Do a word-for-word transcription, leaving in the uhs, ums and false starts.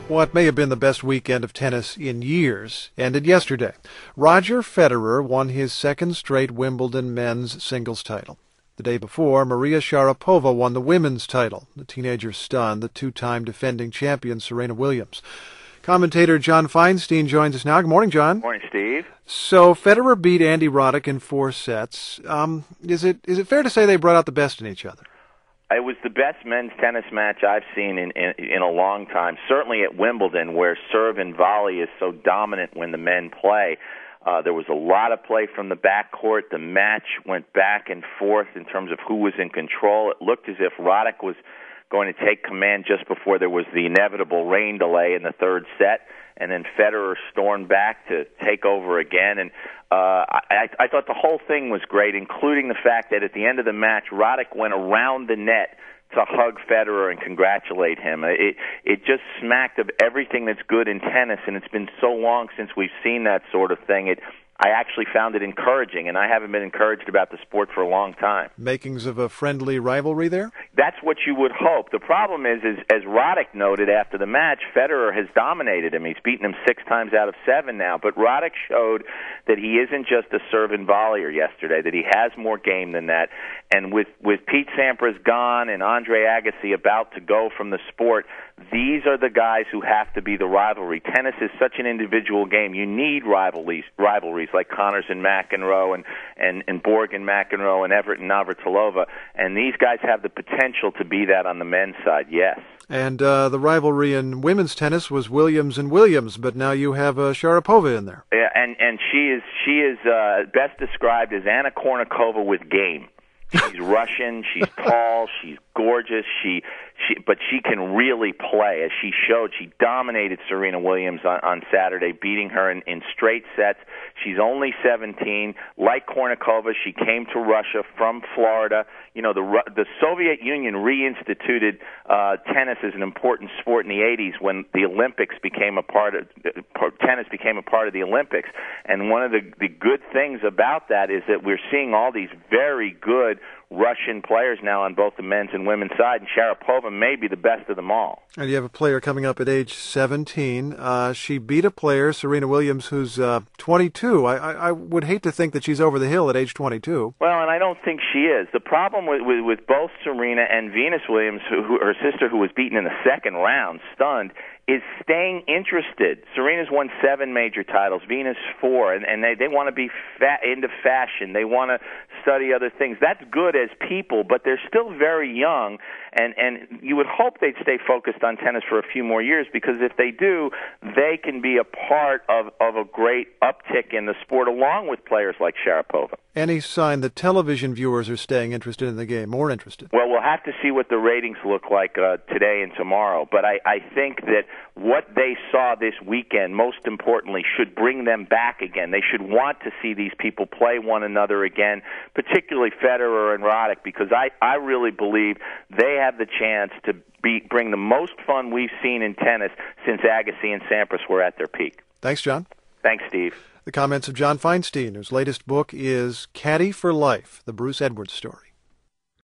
What may have been the best weekend of tennis in years ended yesterday. Roger Federer won his second straight Wimbledon men's singles title. The day before, Maria Sharapova won the women's title. The teenager stunned the two-time defending champion Serena Williams. Commentator John Feinstein joins us now. Good morning, John. Morning, Steve. So Federer beat Andy Roddick in four sets. Um, is it is it fair to say they brought out the best in each other? It was the best men's tennis match I've seen in, in, in a long time, certainly at Wimbledon, where serve and volley is so dominant when the men play. Uh, there was a lot of play from the backcourt. The match went back and forth in terms of who was in control. It looked as if Roddick was going to take command just before there was the inevitable rain delay in the third set, and then Federer stormed back to take over again. And uh, I, I thought the whole thing was great, including the fact that at the end of the match, Roddick went around the net to hug Federer and congratulate him. It it just smacked of everything that's good in tennis, and it's been so long since we've seen that sort of thing. It I actually found it encouraging, and I haven't been encouraged about the sport for a long time. Makings of a friendly rivalry there? That's what you would hope. The problem is, is, as Roddick noted after the match, Federer has dominated him. He's beaten him six times out of seven now. But Roddick showed that he isn't just a serve and volleyer yesterday, that he has more game than that. And with, with Pete Sampras gone and Andre Agassi about to go from the sport, these are the guys who have to be the rivalry. Tennis is such an individual game. You need rivalries, rivalries like Connors and McEnroe and, and, and Borg and McEnroe and Everett and Navratilova. And these guys have the potential to be that on the men's side, yes. And uh, the rivalry in women's tennis was Williams and Williams, but now you have uh, Sharapova in there. Yeah, and, and she is, she is uh, best described as Anna Kournikova with game. She's Russian, she's tall, she's gorgeous, she, she, but she can really play. As she showed, she dominated Serena Williams on, on Saturday, beating her in, in straight sets. She's only seventeen. Like Kournikova, she came to Russia from Florida. You know, the the Soviet Union reinstituted uh, tennis as an important sport in the eighties when the Olympics became a part of uh, tennis became a part of the Olympics. And one of the, the good things about that is that we're seeing all these very good Russian players now on both the men's and women's side, and Sharapova may be the best of them all. And you have a player coming up at age seventeen. Uh, she beat a player, Serena Williams, who's uh, twenty-two. I, I, I would hate to think that she's over the hill at age twenty-two. Well, and I don't think she is. The problem with, with, with both Serena and Venus Williams, who, who, her sister who was beaten in the second round, stunned, is staying interested. Serena's won seven major titles, Venus four, and, and they, they want to be fa- into fashion. They want to study other things. That's good as people, but they're still very young, and, and you would hope they'd stay focused on tennis for a few more years, because if they do, they can be a part of, of a great uptick in the sport, along with players like Sharapova. Any sign that television viewers are staying interested in the game, more interested? Well, we'll have to see what the ratings look like uh, today and tomorrow, but I, I think that what they saw this weekend, most importantly, should bring them back again. They should want to see these people play one another again, particularly Federer and Roddick, because I, I really believe they have the chance to be, bring the most fun we've seen in tennis since Agassi and Sampras were at their peak. Thanks, John. Thanks, Steve. The comments of John Feinstein, whose latest book is Caddy for Life, the Bruce Edwards story.